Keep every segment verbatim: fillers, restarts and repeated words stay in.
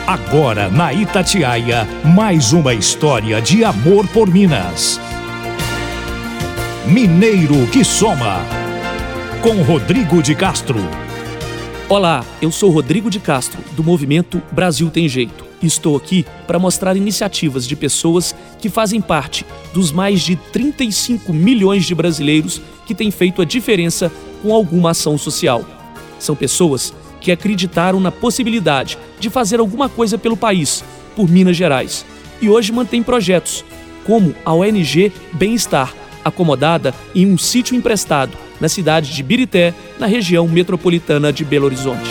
Agora na Itatiaia, mais uma história de amor por Minas. Mineiro que Soma, com Rodrigo de Castro. Olá, eu sou Rodrigo de Castro, do movimento Brasil Tem Jeito. Estou aqui para mostrar iniciativas de pessoas que fazem parte dos mais de trinta e cinco milhões de brasileiros que têm feito a diferença com alguma ação social. São pessoas que acreditaram na possibilidade de fazer alguma coisa pelo país, por Minas Gerais, e hoje mantêm projetos, como a O N G Bem-Estar, acomodada em um sítio emprestado na cidade de Birité, na região metropolitana de Belo Horizonte.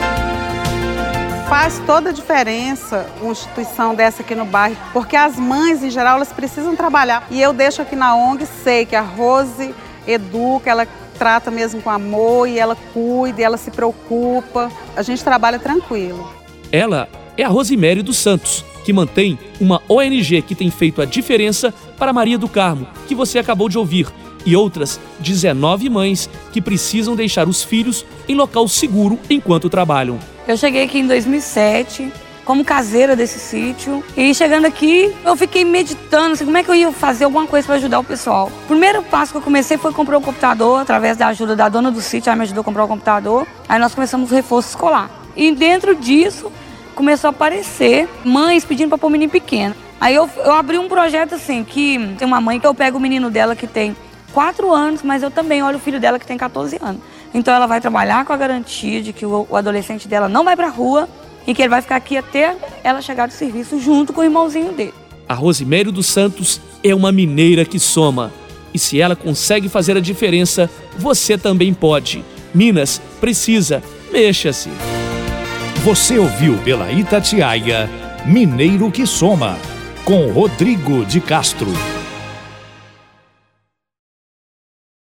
Faz toda a diferença uma instituição dessa aqui no bairro, porque as mães, em geral, elas precisam trabalhar. E eu deixo aqui na O N G, sei que a Rose educa, ela trata mesmo com amor e ela cuida, e ela se preocupa. A gente trabalha tranquilo. Ela é a Rosimério dos Santos, que mantém uma O N G que tem feito a diferença para Maria do Carmo, que você acabou de ouvir, e outras dezenove mães que precisam deixar os filhos em local seguro enquanto trabalham. Eu cheguei aqui em dois mil e sete, como caseira desse sítio, e chegando aqui, eu fiquei meditando assim, como é que eu ia fazer alguma coisa para ajudar o pessoal. O primeiro passo que eu comecei foi comprar um computador, através da ajuda da dona do sítio, ela me ajudou a comprar um computador, aí nós começamos o reforço escolar. E dentro disso, começou a aparecer mães pedindo para pôr um menino pequeno. Aí eu, eu abri um projeto assim, que tem uma mãe que eu pego o menino dela que tem quatro anos, mas eu também olho o filho dela que tem quatorze anos. Então ela vai trabalhar com a garantia de que o, o adolescente dela não vai pra rua e que ele vai ficar aqui até ela chegar do serviço junto com o irmãozinho dele. A Rosimério dos Santos é uma mineira que soma. E se ela consegue fazer a diferença, você também pode. Minas precisa. Mexa-se. Você ouviu pela Itatiaia, Mineiro que Soma, com Rodrigo de Castro.